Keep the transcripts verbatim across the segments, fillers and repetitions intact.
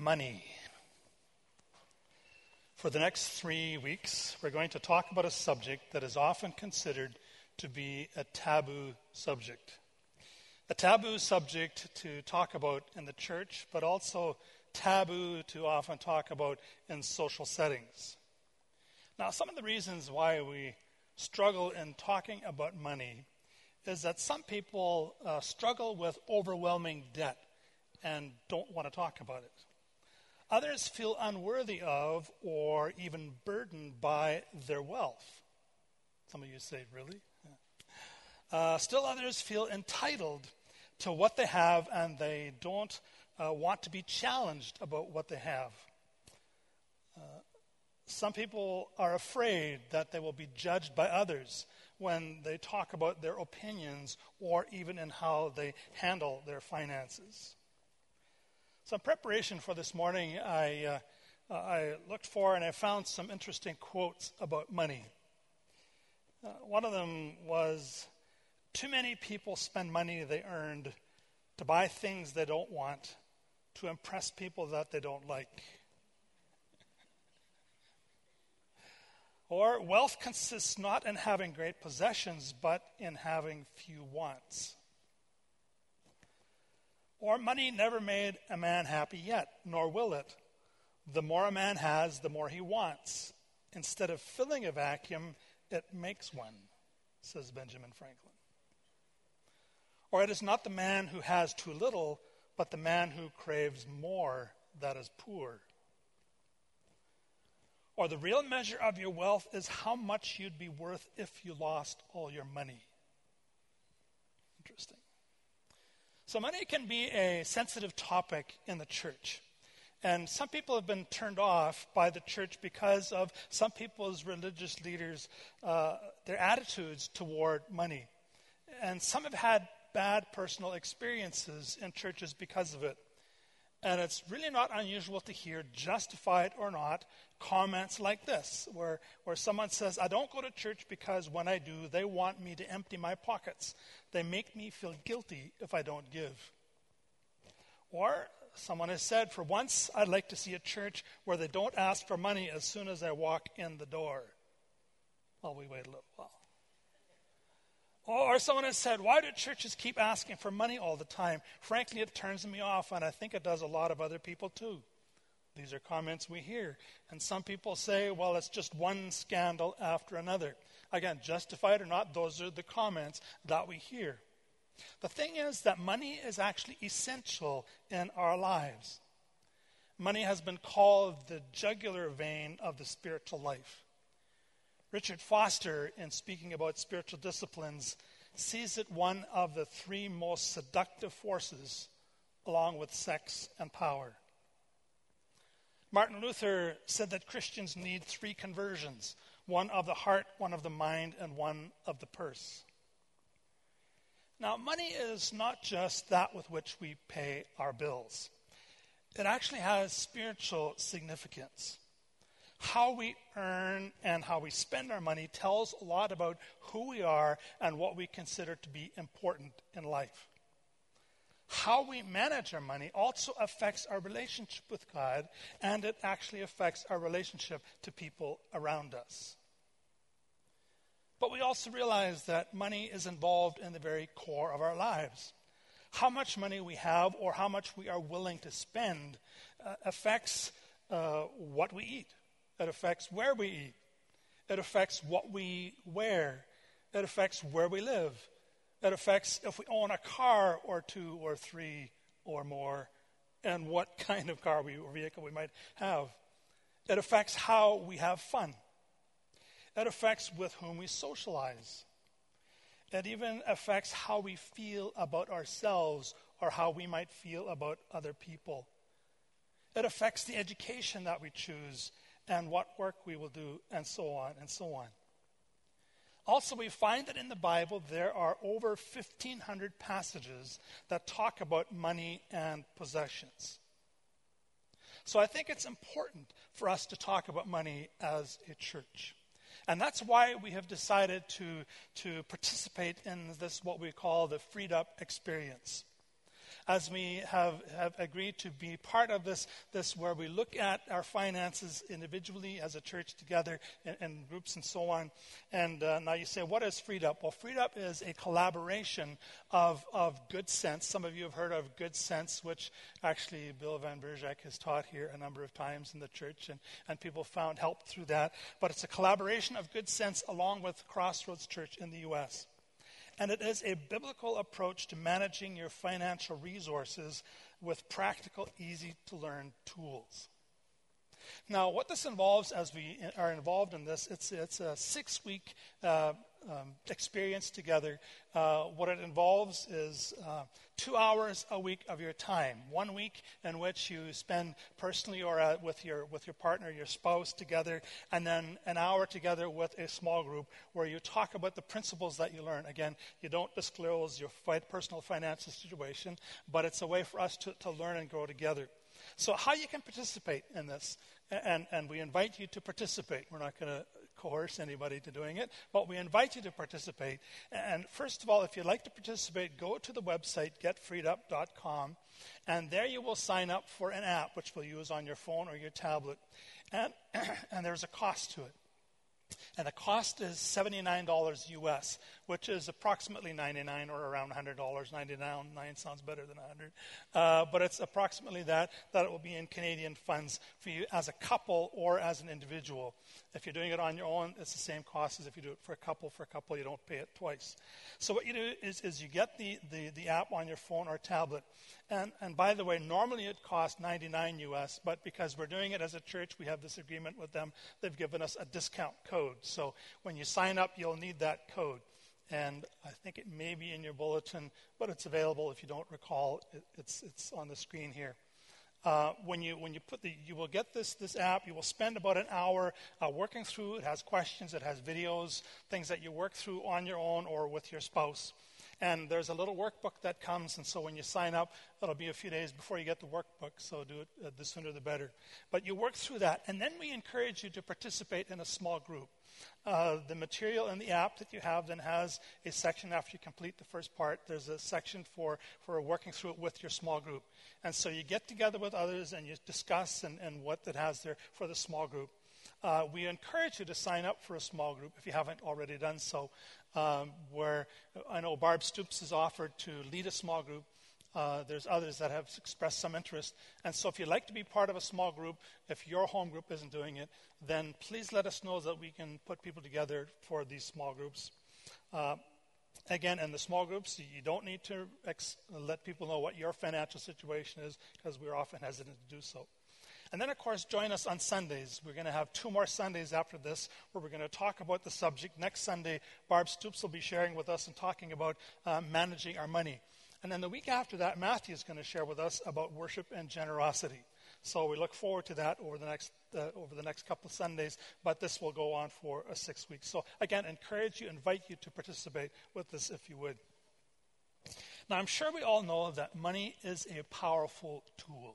money. For the next three weeks, we're going to talk about a subject that is often considered to be a taboo subject. A taboo subject to talk about in the church, but also taboo to often talk about in social settings. Now, some of the reasons why we struggle in talking about money is that some people uh, struggle with overwhelming debt and don't want to talk about it. Others feel unworthy of or even burdened by their wealth. Some of you say, really? Yeah. Uh, still others feel entitled to what they have and they don't uh, want to be challenged about what they have. Uh, some people are afraid that they will be judged by others when they talk about their opinions or even in how they handle their finances. So in preparation for this morning, I, uh, I looked for and I found some interesting quotes about money. Uh, one of them was, too many people spend money they earned to buy things they don't want, to impress people that they don't like. Or, wealth consists not in having great possessions, but in having few wants. Or, money never made a man happy yet, nor will it. The more a man has, the more he wants. Instead of filling a vacuum, it makes one, says Benjamin Franklin. Or, it is not the man who has too little, but the man who craves more that is poor. Or, the real measure of your wealth is how much you'd be worth if you lost all your money. Interesting. So money can be a sensitive topic in the church. And some people have been turned off by the church because of some people's religious leaders, uh, their attitudes toward money. And some have had bad personal experiences in churches because of it. And it's really not unusual to hear, justified or not, comments like this, where, where someone says, I don't go to church because when I do, they want me to empty my pockets. They make me feel guilty if I don't give. Or someone has said, for once, I'd like to see a church where they don't ask for money as soon as I walk in the door. Well, we wait a little while. Or someone has said, why do churches keep asking for money all the time? Frankly, it turns me off, and I think it does a lot of other people too. These are comments we hear. And some people say, well, it's just one scandal after another. Again, justified or not, those are the comments that we hear. The thing is that money is actually essential in our lives. Money has been called the jugular vein of the spiritual life. Richard Foster, in speaking about spiritual disciplines, sees it one of the three most seductive forces, along with sex and power. Martin Luther said that Christians need three conversions, one of the heart, one of the mind, and one of the purse. Now, money is not just that with which we pay our bills. It actually has spiritual significance. How we earn and how we spend our money tells a lot about who we are and what we consider to be important in life. How we manage our money also affects our relationship with God, and it actually affects our relationship to people around us. But we also realize that money is involved in the very core of our lives. How much money we have or how much we are willing to spend uh, affects uh, what we eat. It affects where we eat. It affects what we wear. It affects where we live. It affects if we own a car or two or three or more and what kind of car we, or vehicle we might have. It affects how we have fun. It affects with whom we socialize. It even affects how we feel about ourselves or how we might feel about other people. It affects the education that we choose and what work we will do, and so on and so on. Also, we find that in the Bible there are over fifteen hundred passages that talk about money and possessions. So I think it's important for us to talk about money as a church. And that's why we have decided to, to participate in this, what we call the Freed Up Experience. as we have, have agreed to be part of this, this where we look at our finances individually as a church together in, in groups and so on. And uh, now you say, what is Freed Up? Well, Freed Up is a collaboration of, of Good Sense. Some of you have heard of Good Sense, which actually Bill Van Bergek has taught here a number of times in the church, and, and people found help through that. But it's a collaboration of Good Sense along with Crossroads Church in the U S And it is a biblical approach to managing your financial resources with practical, easy-to-learn tools. Now, what this involves as we are involved in this, it's, it's a six-week uh, um, experience together. Uh, what it involves is uh, two hours a week of your time. One week in which you spend personally or uh, with your with your partner, your spouse together, and then an hour together with a small group where you talk about the principles that you learn. Again, you don't disclose your fi- personal financial situation, but it's a way for us to, to learn and grow together. So how you can participate in this, and, and we invite you to participate. We're not going to coerce anybody to doing it, but we invite you to participate. And first of all, if you'd like to participate, go to the website, get freed up dot com, and there you will sign up for an app which we'll use on your phone or your tablet. And, and there's a cost to it. And the cost is seventy-nine dollars U S, which is approximately ninety-nine dollars or around one hundred dollars. ninety-nine sounds better than one hundred dollars. Uh, but it's approximately that, that it will be in Canadian funds for you as a couple or as an individual. If you're doing it on your own, it's the same cost as if you do it for a couple. For a couple, you don't pay it twice. So what you do is, is you get the, the, the app on your phone or tablet. And, and by the way, normally it costs ninety-nine U S, but because we're doing it as a church, we have this agreement with them. They've given us a discount code. So when you sign up, you'll need that code. And I think it may be in your bulletin, but it's available if you don't recall. It, it's, it's on the screen here. Uh, when you when you put the you will get this this app. You will spend about an hour uh, working through. It has questions. It has videos, things that you work through on your own or with your spouse. And there's a little workbook that comes, and so when you sign up, it'll be a few days before you get the workbook, so do it uh, the sooner the better. But you work through that, and then we encourage you to participate in a small group. Uh, the material in the app that you have then has a section after you complete the first part. There's a section for, for working through it with your small group. And so you get together with others and you discuss and, and what that has there for the small group. Uh, we encourage you to sign up for a small group if you haven't already done so, um, where I know Barb Stoops has offered to lead a small group. Uh, there's others that have expressed some interest. And so if you'd like to be part of a small group, if your home group isn't doing it, then please let us know so that we can put people together for these small groups. Uh, again, in the small groups, you don't need to ex- let people know what your financial situation is because we're often hesitant to do so. And then, of course, join us on Sundays. We're going to have two more Sundays after this where we're going to talk about the subject. Next Sunday, Barb Stoops will be sharing with us and talking about uh, managing our money. And then the week after that, Matthew is going to share with us about worship and generosity. So we look forward to that over the next uh, over the next couple of Sundays, but this will go on for uh, six weeks. So again, encourage you, invite you to participate with this if you would. Now, I'm sure we all know that money is a powerful tool.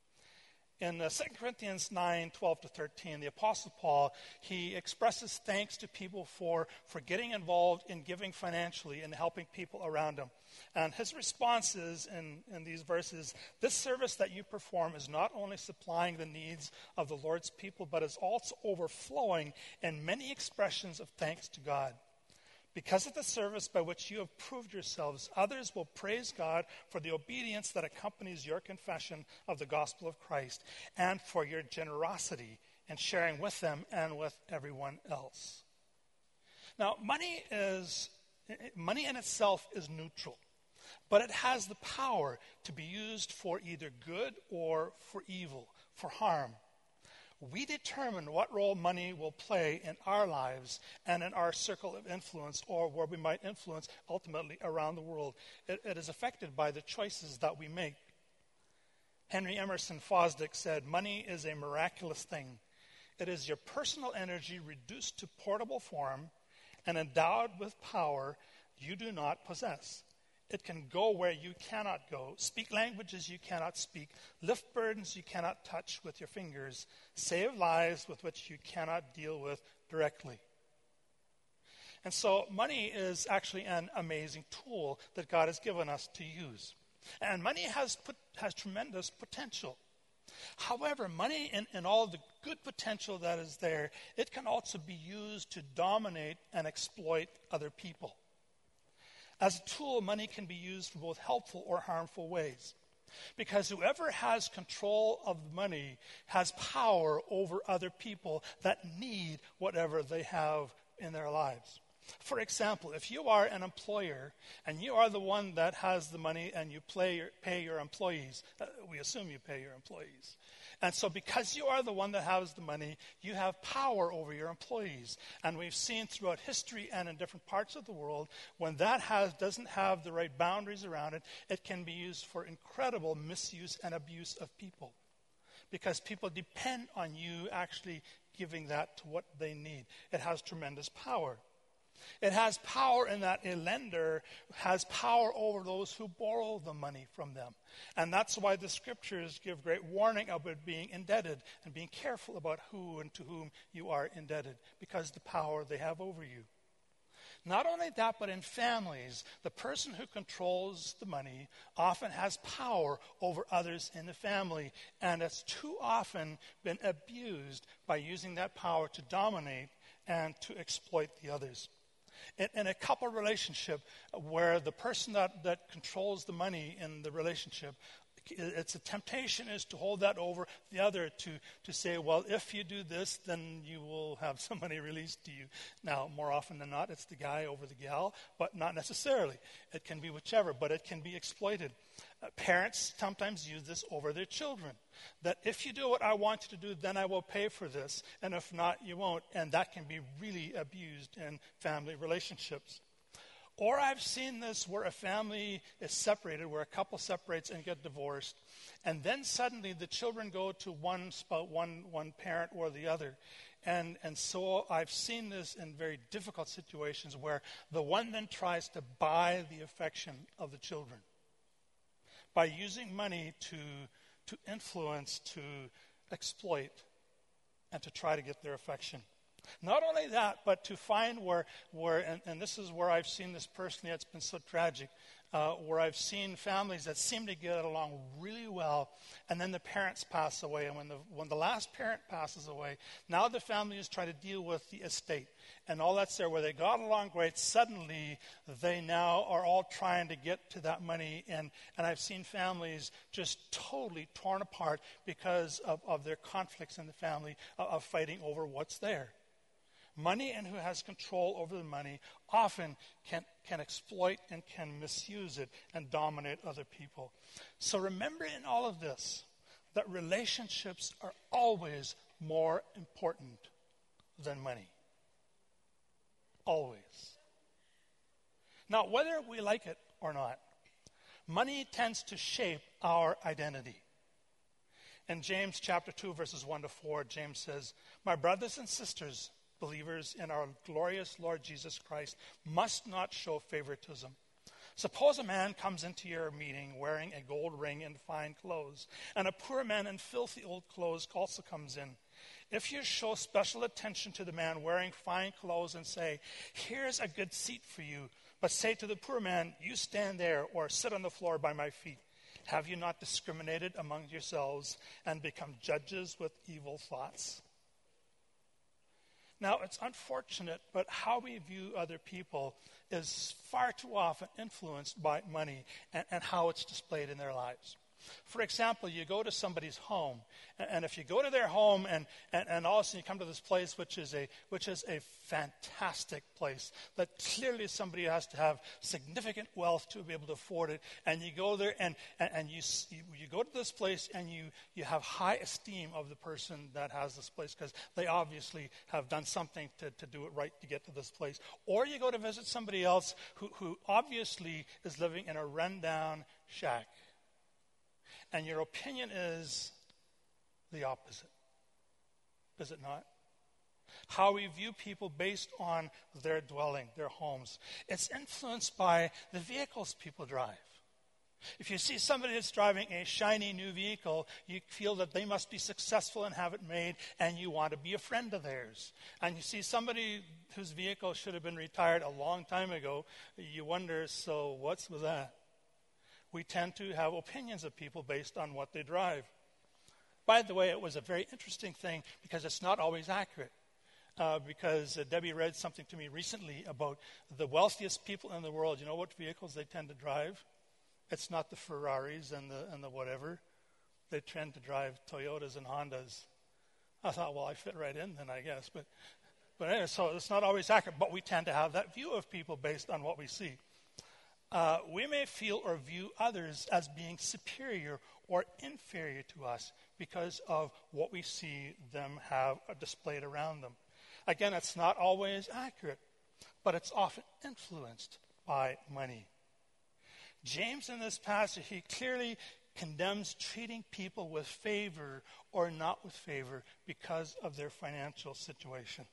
In uh, Second Corinthians nine, twelve to thirteen, the Apostle Paul, he expresses thanks to people for, for getting involved in giving financially and helping people around him. And his response is in, in these verses, this service that you perform is not only supplying the needs of the Lord's people, but is also overflowing in many expressions of thanks to God. Because of the service by which you have proved yourselves, others will praise God for the obedience that accompanies your confession of the gospel of Christ and for your generosity in sharing with them and with everyone else. Now, money is money in itself is neutral, but it has the power to be used for either good or for evil, for harm. We determine what role money will play in our lives and in our circle of influence, or where we might influence ultimately around the world. It, it is affected by the choices that we make. Henry Emerson Fosdick said, money is a miraculous thing. It is your personal energy reduced to portable form and endowed with power you do not possess. It can go where you cannot go, speak languages you cannot speak, lift burdens you cannot touch with your fingers, save lives with which you cannot deal with directly. And so money is actually an amazing tool that God has given us to use. And money has put, has tremendous potential. However, money and, and all the good potential that is there, it can also be used to dominate and exploit other people. As a tool, money can be used for both helpful or harmful ways. Because whoever has control of money has power over other people that need whatever they have in their lives. For example, if you are an employer and you are the one that has the money and you pay your, pay your employees, uh, we assume you pay your employees. And so because you are the one that has the money, you have power over your employees. And we've seen throughout history and in different parts of the world, when that has, doesn't have the right boundaries around it, it can be used for incredible misuse and abuse of people. Because people depend on you actually giving that to what they need. It has tremendous power. It has power in that a lender has power over those who borrow the money from them. And that's why the scriptures give great warning about being indebted and being careful about who and to whom you are indebted, because the power they have over you. Not only that, but in families, the person who controls the money often has power over others in the family, and it's too often been abused by using that power to dominate and to exploit the others. In, in a couple relationship where the person that, that controls the money in the relationship, it's a temptation is to hold that over the other, to, to say, well, if you do this, then you will have some money released to you. Now, more often than not, it's the guy over the gal, but not necessarily. It can be whichever, but it can be exploited. Uh, parents sometimes use this over their children, that if you do what I want you to do, then I will pay for this, and if not, you won't. And that can be really abused in family relationships. Or I've seen this where a family is separated, where a couple separates and get divorced, and then suddenly the children go to one spouse, one one parent or the other. And and so I've seen this in very difficult situations where the one then tries to buy the affection of the children by using money to to influence, to exploit, and to try to get their affection. Not only that, but to find where, where and, and this is where I've seen this personally, it's been so tragic, uh, where I've seen families that seem to get along really well, and then the parents pass away. And when the when the last parent passes away, now the family is trying to deal with the estate and all that's there. Where they got along great, suddenly they now are all trying to get to that money. And, and I've seen families just totally torn apart because of, of their conflicts in the family, of, of fighting over what's there. Money and who has control over the money often can, can exploit and can misuse it and dominate other people. So remember in all of this that relationships are always more important than money. Always. Now, whether we like it or not, money tends to shape our identity. In James chapter two, verses one to four, James says, "My brothers and sisters, believers in our glorious Lord Jesus Christ, must not show favoritism. Suppose a man comes into your meeting wearing a gold ring and fine clothes, and a poor man in filthy old clothes also comes in. If you show special attention to the man wearing fine clothes and say, 'Here's a good seat for you,' but say to the poor man, 'You stand there,' or 'Sit on the floor by my feet,' have you not discriminated among yourselves and become judges with evil thoughts?" Now, it's unfortunate, but how we view other people is far too often influenced by money and, and how it's displayed in their lives. For example, you go to somebody's home, and, and if you go to their home and, and, and all of a sudden you come to this place which is a which is a fantastic place, that clearly somebody has to have significant wealth to be able to afford it, and you go there and, and, and you, you you go to this place and you, you have high esteem of the person that has this place because they obviously have done something to, to do it right to get to this place. Or you go to visit somebody else who, who obviously is living in a rundown shack. And your opinion is the opposite. Is it not? How we view people based on their dwelling, their homes. It's influenced by the vehicles people drive. If you see somebody that's driving a shiny new vehicle, you feel that they must be successful and have it made, and you want to be a friend of theirs. And you see somebody whose vehicle should have been retired a long time ago, you wonder, so what's with that? We tend to have opinions of people based on what they drive. By the way, it was a very interesting thing because it's not always accurate. Uh, because uh, Debbie read something to me recently about the wealthiest people in the world. You know what vehicles they tend to drive? It's not the Ferraris and the and the whatever. They tend to drive Toyotas and Hondas. I thought, well, I fit right in then, I guess. But but anyway, so it's not always accurate. But we tend to have that view of people based on what we see. Uh, we may feel or view others as being superior or inferior to us because of what we see them have displayed around them. Again, it's not always accurate, but it's often influenced by money. James, in this passage, he clearly condemns treating people with favor or not with favor because of their financial situation.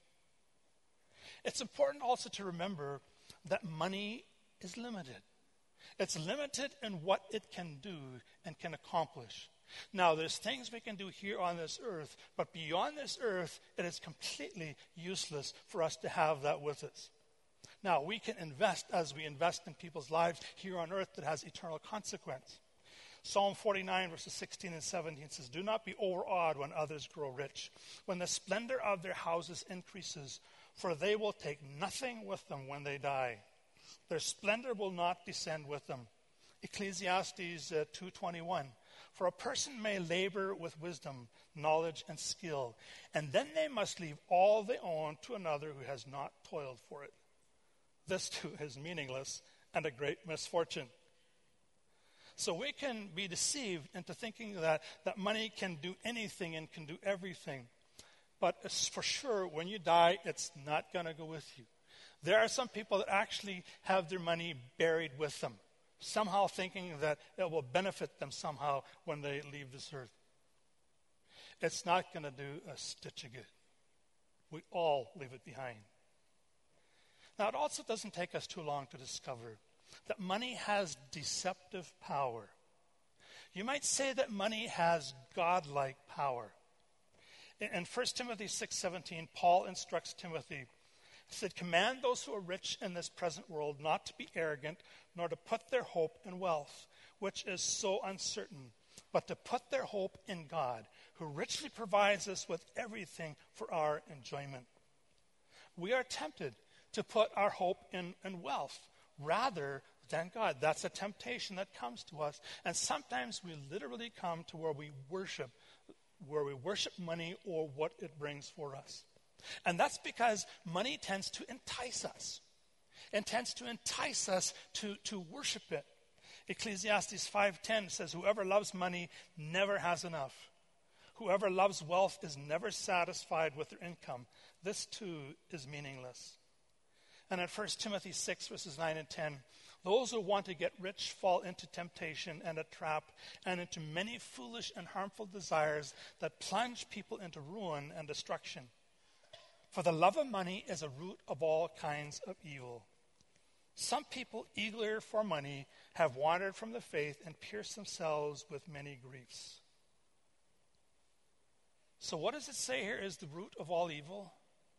It's important also to remember that money is limited. It's limited in what it can do and can accomplish. Now, there's things we can do here on this earth, but beyond this earth, it is completely useless for us to have that with us. Now, we can invest as we invest in people's lives here on earth that has eternal consequence. Psalm forty-nine, verses sixteen and seventeen says, "Do not be overawed when others grow rich, when the splendor of their houses increases, for they will take nothing with them when they die. Their splendor will not descend with them." Ecclesiastes uh, two twenty-one. "For a person may labor with wisdom, knowledge, and skill, and then they must leave all they own to another who has not toiled for it. This too is meaningless and a great misfortune." So we can be deceived into thinking that, that money can do anything and can do everything. But for sure, when you die, it's not going to go with you. There are some people that actually have their money buried with them, somehow thinking that it will benefit them somehow when they leave this earth. It's not going to do a stitch of good. We all leave it behind. Now, it also doesn't take us too long to discover that money has deceptive power. You might say that money has godlike power. In First Timothy six seventeen, Paul instructs Timothy, he said, "Command those who are rich in this present world not to be arrogant, nor to put their hope in wealth, which is so uncertain, but to put their hope in God, who richly provides us with everything for our enjoyment." We are tempted to put our hope in, in wealth rather than God. That's a temptation that comes to us. And sometimes we literally come to where we worship, where we worship money or what it brings for us. And that's because money tends to entice us. It tends to entice us to, to worship it. Ecclesiastes five ten says, "Whoever loves money never has enough. Whoever loves wealth is never satisfied with their income. This too is meaningless." And in First Timothy six, verses nine and ten, "Those who want to get rich fall into temptation and a trap, and into many foolish and harmful desires that plunge people into ruin and destruction. For the love of money is a root of all kinds of evil." Some people eager for money have wandered from the faith and pierced themselves with many griefs. So what does it say here is the root of all evil?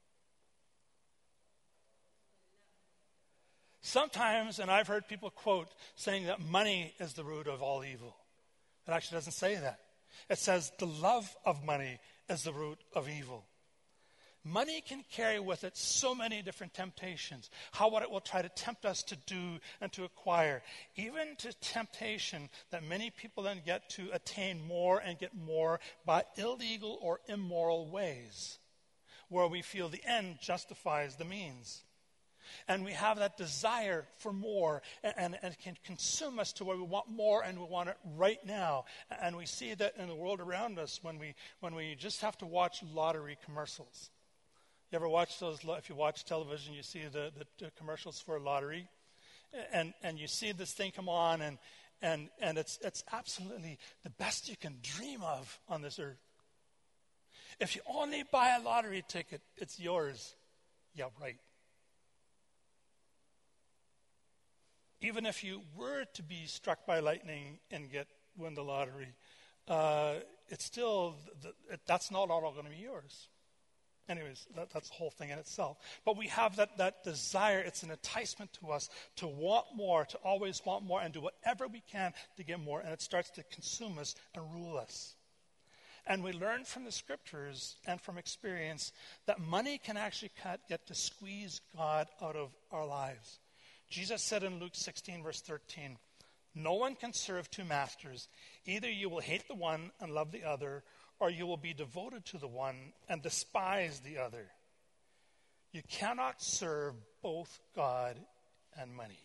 Sometimes, and I've heard people quote saying that money is the root of all evil. It actually doesn't say that. It says the love of money is the root of evil. Money can carry with it so many different temptations. How what it will try to tempt us to do and to acquire. Even to temptation that many people then get to attain more and get more by illegal or immoral ways, where we feel the end justifies the means. And we have that desire for more, and, and, and it can consume us to where we want more and we want it right now. And we see that in the world around us when we when we just have to watch lottery commercials. You ever watch those? If you watch television, you see the, the commercials for a lottery, and and you see this thing come on, and and and it's it's absolutely the best you can dream of on this earth. If you only buy a lottery ticket, it's yours. Yeah, right. Even if you were to be struck by lightning and get win the lottery, uh, it's still the, it, that's not all going to be yours. anyways, that, that's the whole thing in itself. But we have that, that desire. It's an enticement to us to want more, to always want more, and do whatever we can to get more. And it starts to consume us and rule us. And we learn from the scriptures and from experience that money can actually cut, get to squeeze God out of our lives. Jesus said in Luke sixteen, verse thirteen, "No one can serve two masters. Either you will hate the one and love the other, or you will be devoted to the one and despise the other. You cannot serve both God and money."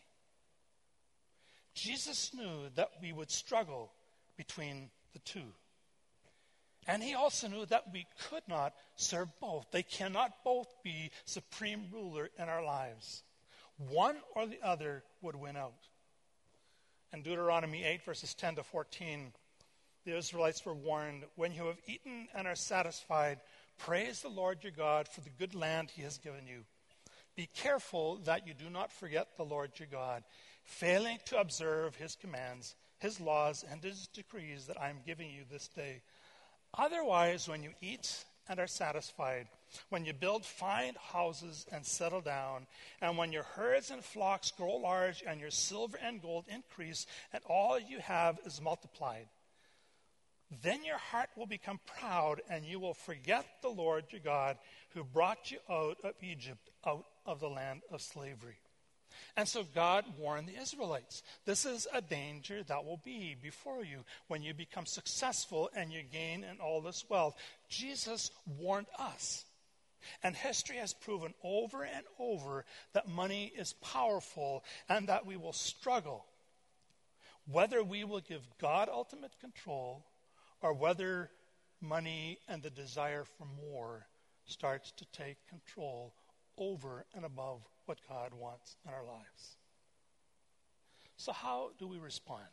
Jesus knew that we would struggle between the two. And he also knew that we could not serve both. They cannot both be supreme ruler in our lives. One or the other would win out. In Deuteronomy eight, verses ten to fourteen, the Israelites were warned, "When you have eaten and are satisfied, praise the Lord your God for the good land he has given you. Be careful that you do not forget the Lord your God, failing to observe his commands, his laws, and his decrees that I am giving you this day. Otherwise, when you eat and are satisfied, when you build fine houses and settle down, and when your herds and flocks grow large, and your silver and gold increase, and all you have is multiplied, then your heart will become proud, and you will forget the Lord your God, who brought you out of Egypt, out of the land of slavery." And so God warned the Israelites, this is a danger that will be before you when you become successful and you gain in all this wealth. Jesus warned us. And history has proven over and over that money is powerful and that we will struggle, whether we will give God ultimate control or whether money and the desire for more starts to take control over and above what God wants in our lives. So how do we respond?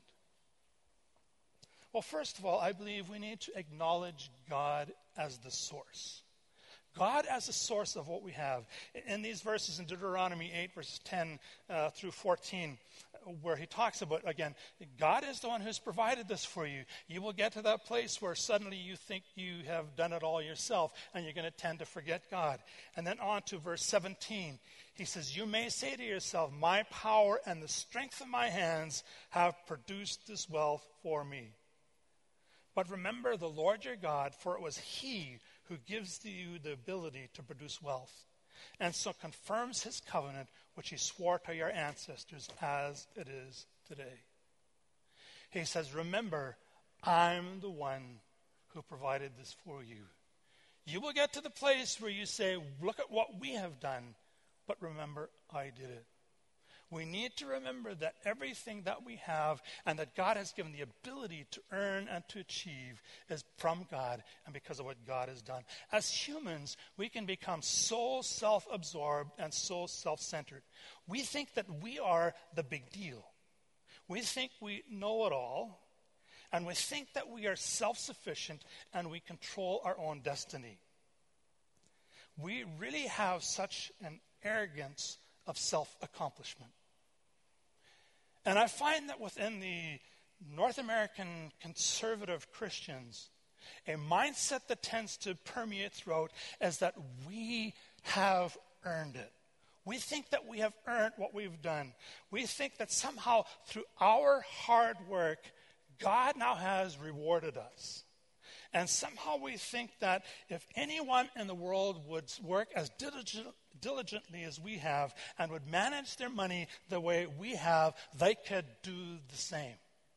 Well, first of all, I believe we need to acknowledge God as the source. God as the source of what we have. In these verses in Deuteronomy eight, verses ten uh, through fourteen, where he talks about, again, God is the one who's provided this for you. You will get to that place where suddenly you think you have done it all yourself, and you're going to tend to forget God. And then on to verse seventeen, he says, "You may say to yourself, my power and the strength of my hands have produced this wealth for me. But remember the Lord your God, for it was he who gives to you the ability to produce wealth, and so confirms his covenant, which he swore to your ancestors as it is today." He says, remember, I'm the one who provided this for you. You will get to the place where you say, look at what we have done, but remember, I did it. We need to remember that everything that we have and that God has given the ability to earn and to achieve is from God and because of what God has done. As humans, we can become so self-absorbed and so self-centered. We think that we are the big deal. We think we know it all, and we think that we are self-sufficient and we control our own destiny. We really have such an arrogance of self-accomplishment. And I find that within the North American conservative Christians, a mindset that tends to permeate throughout is that we have earned it. We think that we have earned what we've done. We think that somehow through our hard work, God now has rewarded us. And somehow we think that if anyone in the world would work as diligent, diligently as we have and would manage their money the way we have, they could do the same.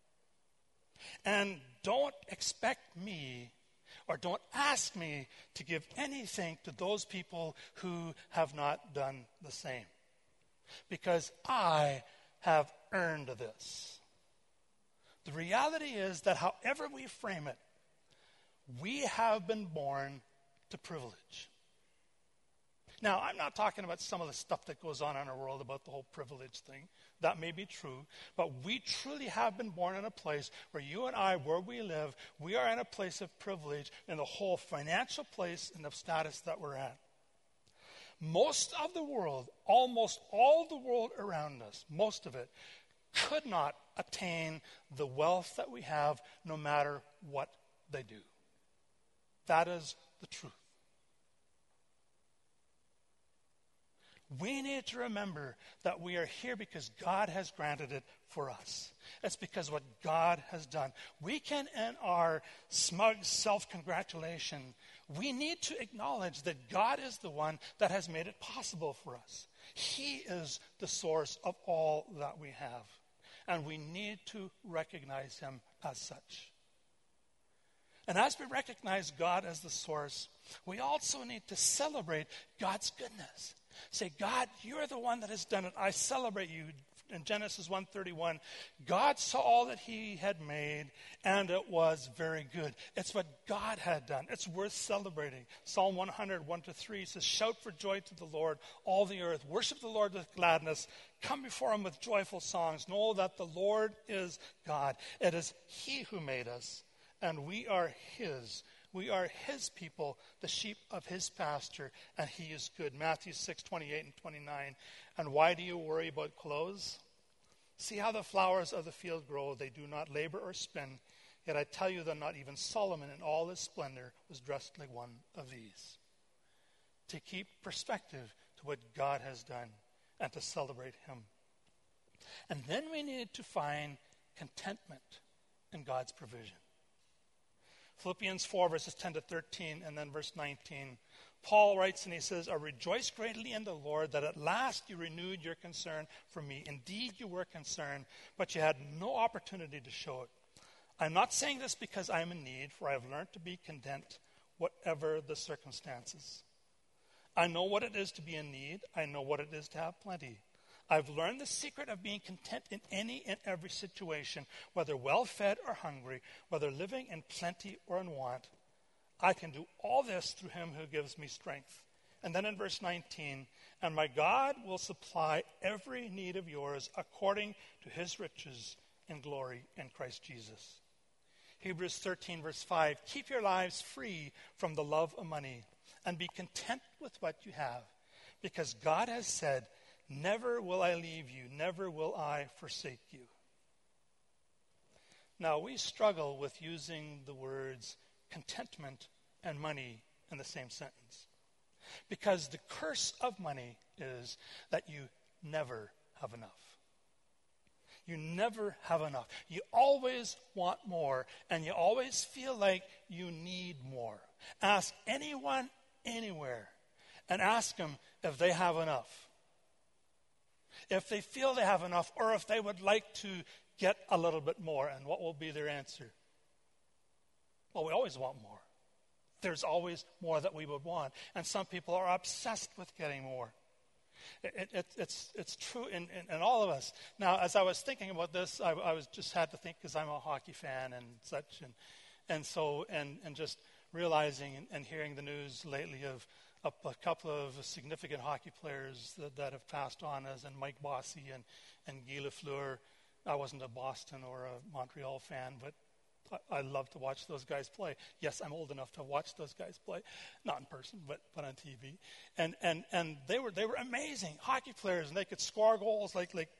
And don't expect me or don't ask me to give anything to those people who have not done the same, because I have earned this. The reality is that however we frame it, we have been born to privilege. Now, I'm not talking about some of the stuff that goes on in our world about the whole privilege thing. That may be true. But we truly have been born in a place where you and I, where we live, we are in a place of privilege in the whole financial place and of status that we're at. Most of the world, almost all the world around us, most of it, could not attain the wealth that we have no matter what they do. That is the truth. We need to remember that we are here because God has granted it for us. It's because what God has done. We can, in our smug self-congratulation, we need to acknowledge that God is the one that has made it possible for us. He is the source of all that we have. And we need to recognize him as such. And as we recognize God as the source, we also need to celebrate God's goodness. Say, God, you're the one that has done it. I celebrate you. In Genesis one thirty-one, God saw all that he had made, and it was very good. It's what God had done. It's worth celebrating. Psalm one hundred, one to three says, shout for joy to the Lord, all the earth. Worship the Lord with gladness. Come before him with joyful songs. Know that the Lord is God. It is he who made us, and we are his. We are his people, the sheep of his pasture, and he is good. Matthew six, twenty-eight and twenty-nine. And why do you worry about clothes? See how the flowers of the field grow. They do not labor or spin. Yet I tell you that not even Solomon in all his splendor was dressed like one of these. To keep perspective to what God has done and to celebrate him. And then we need to find contentment in God's provision. Philippians four, verses ten to thirteen, and then verse nineteen. Paul writes and he says, I rejoice greatly in the Lord that at last you renewed your concern for me. Indeed, you were concerned, but you had no opportunity to show it. I'm not saying this because I am in need, for I have learned to be content, whatever the circumstances. I know what it is to be in need. I know what it is to have plenty. I've learned the secret of being content in any and every situation, whether well-fed or hungry, whether living in plenty or in want. I can do all this through him who gives me strength. And then in verse nineteen, and my God will supply every need of yours according to his riches and glory in Christ Jesus. Hebrews thirteen, verse five, keep your lives free from the love of money and be content with what you have, because God has said, never will I leave you, never will I forsake you. Now, we struggle with using the words contentment and money in the same sentence. Because the curse of money is that you never have enough. You never have enough. You always want more, and you always feel like you need more. Ask anyone, anywhere, and ask them if they have enough. If they feel they have enough, or if they would like to get a little bit more, and what will be their answer? Well, we always want more. There's always more that we would want. And some people are obsessed with getting more. It, it, it's, it's true in, in, in all of us. Now, as I was thinking about this, I, I was just had to think because I'm a hockey fan and such. And, and so, and, and just realizing and, and hearing the news lately of a, a couple of significant hockey players that, that have passed on, as in Mike Bossy and, and Guy Lafleur. I wasn't a Boston or a Montreal fan, but I love to watch those guys play. Yes, I'm old enough to watch those guys play, not in person, but but on T V. And and and they were they were amazing hockey players, and they could score goals like like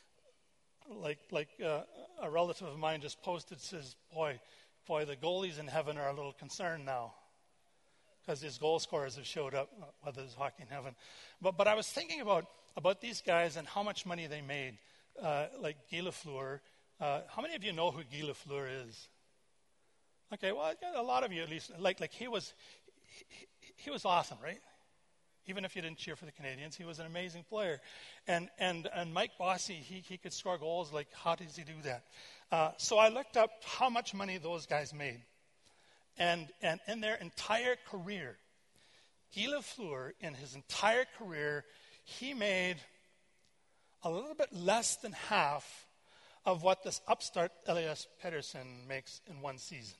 like like uh, a relative of mine just posted, says, "Boy, boy, the goalies in heaven are a little concerned now because these goal scorers have showed up, whether it's hockey in heaven." But but I was thinking about about these guys and how much money they made, uh, like Guy Lafleur. Uh, how many of you know who Guy Lafleur is? Okay, well, a lot of you at least. Like, like he was, he, he was awesome, right? Even if you didn't cheer for the Canadians, he was an amazing player. And and and Mike Bossy, he he could score goals. Like, how does he do that? Uh, so I looked up how much money those guys made, and and in their entire career, Guy Lafleur, in his entire career, he made a little bit less than half of what this upstart Elias Pettersson makes in one season.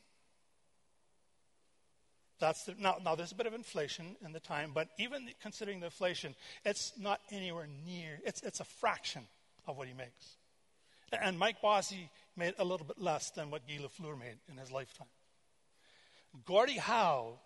That's the, now, now, there's a bit of inflation in the time, but even considering the inflation, it's not anywhere near, it's, it's a fraction of what he makes. And Mike Bossy made a little bit less than what Guy Lafleur made in his lifetime. Gordie Howe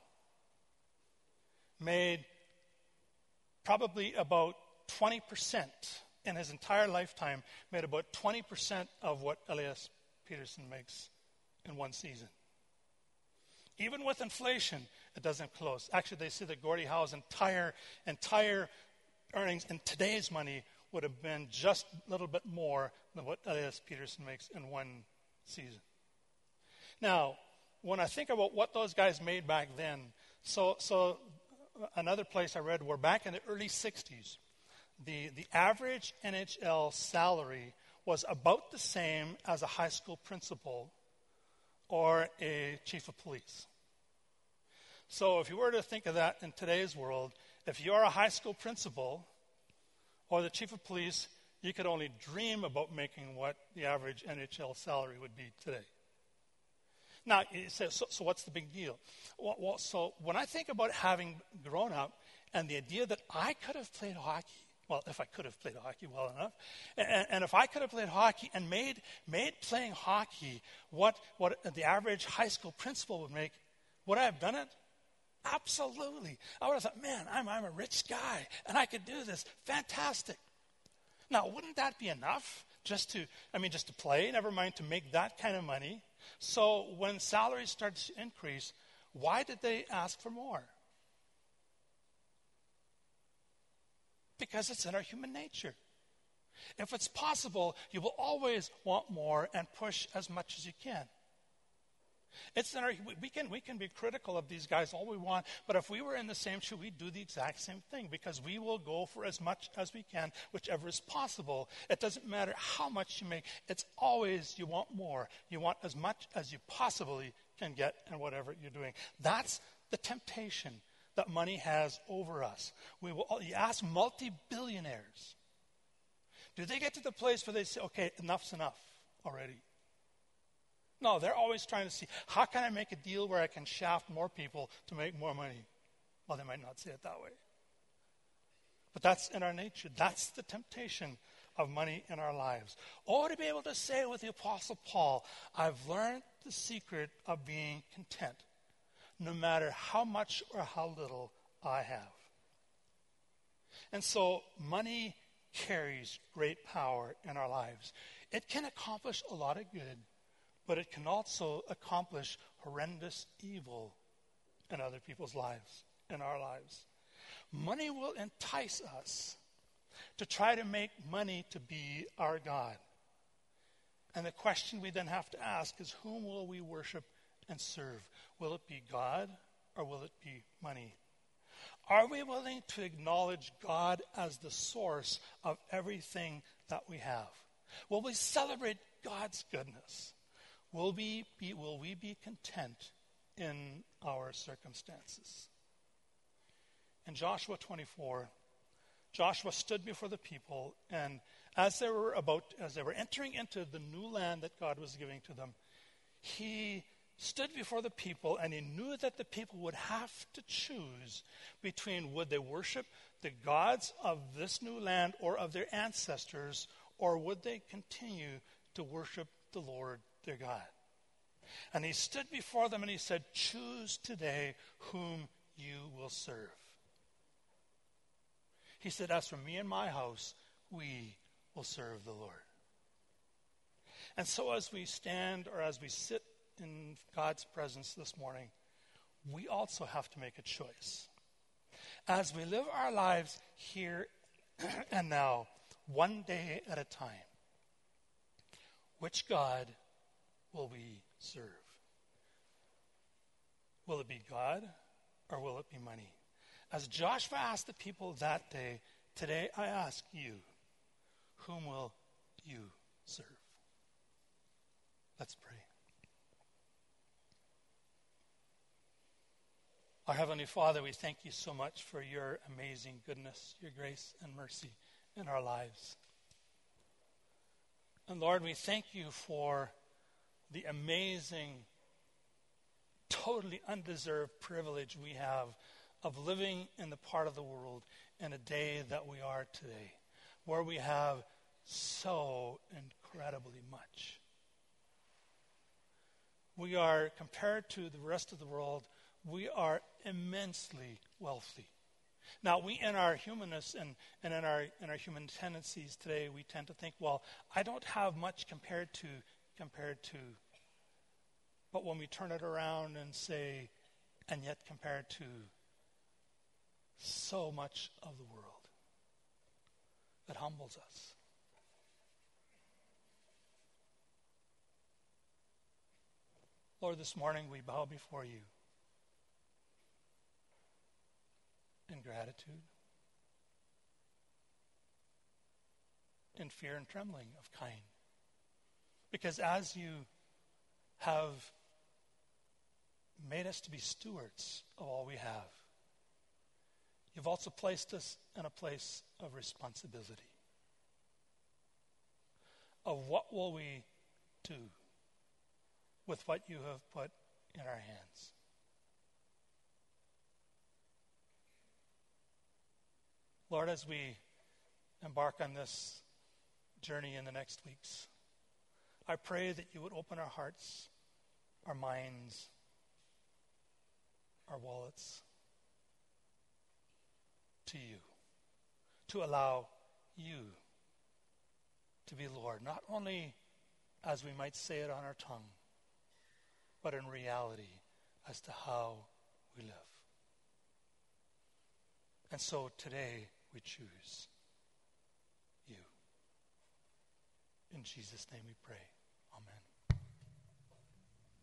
made probably about twenty percent in his entire lifetime, made about twenty percent of what Elias Pettersson makes in one season. Even with inflation, it doesn't close. Actually, they say that Gordie Howe's entire entire earnings in today's money would have been just a little bit more than what Elias Peterson makes in one season. Now, when I think about what those guys made back then, so so another place I read where back in the early sixties, the, the average N H L salary was about the same as a high school principal or a chief of police. So if you were to think of that in today's world, if you're a high school principal or the chief of police, you could only dream about making what the average N H L salary would be today. Now, you say, so, so what's the big deal? Well, well, so when I think about having grown up and the idea that I could have played hockey, well, if I could have played hockey well enough, and, and if I could have played hockey and made made playing hockey what, what the average high school principal would make, would I have done it? Absolutely. I would have thought, man, I'm, I'm a rich guy, and I could do this. Fantastic. Now, wouldn't that be enough just to, I mean, just to play, never mind to make that kind of money? So when salaries started to increase, why did they ask for more? Because it's in our human nature. If it's possible, you will always want more and push as much as you can. It's in our, we can we can be critical of these guys all we want, but if we were in the same shoe, we'd do the exact same thing because we will go for as much as we can, whichever is possible. It doesn't matter how much you make. It's always you want more. You want as much as you possibly can get in whatever you're doing. That's the temptation that money has over us. We will. You ask multi-billionaires, do they get to the place where they say, okay, enough's enough already? No, they're always trying to see, how can I make a deal where I can shaft more people to make more money? Well, they might not say it that way. But that's in our nature. That's the temptation of money in our lives. Or to be able to say with the Apostle Paul, I've learned the secret of being content, no matter how much or how little I have. And so money carries great power in our lives. It can accomplish a lot of good, but it can also accomplish horrendous evil in other people's lives, in our lives. Money will entice us to try to make money to be our God. And the question we then have to ask is, whom will we worship and serve? Will it be God or will it be money? Are we willing to acknowledge God as the source of everything that we have? Will we celebrate God's goodness? Will we be, will we be content in our circumstances? In Joshua twenty-four, Joshua stood before the people, and as they were about, as they were entering into the new land that God was giving to them, he stood before the people, and he knew that the people would have to choose between would they worship the gods of this new land or of their ancestors, or would they continue to worship the Lord their God. And he stood before them and he said, choose today whom you will serve. He said, as for me and my house, we will serve the Lord. And so as we stand or as we sit in God's presence this morning, we also have to make a choice. As we live our lives here and now, one day at a time, which God will we serve? Will it be God or will it be money? As Joshua asked the people that day, today I ask you, whom will you serve? Let's pray. Our Heavenly Father, we thank you so much for your amazing goodness, your grace and mercy in our lives. And Lord, we thank you for the amazing, totally undeserved privilege we have of living in the part of the world in a day that we are today, where we have so incredibly much. We are, compared to the rest of the world, we are immensely wealthy. Now, we in our humanness and, and in our in our human tendencies today, we tend to think, well, I don't have much compared to compared to. But when we turn it around and say, and yet compared to so much of the world, that humbles us. Lord, this morning we bow before you in gratitude, in fear and trembling of Cain. Because as you have made us to be stewards of all we have, you've also placed us in a place of responsibility. Of what will we do with what you have put in our hands? Lord, as we embark on this journey in the next weeks, I pray that you would open our hearts, our minds, our wallets to you, to allow you to be Lord, not only as we might say it on our tongue, but in reality as to how we live. And so today we choose you. In Jesus' name we pray. Amen.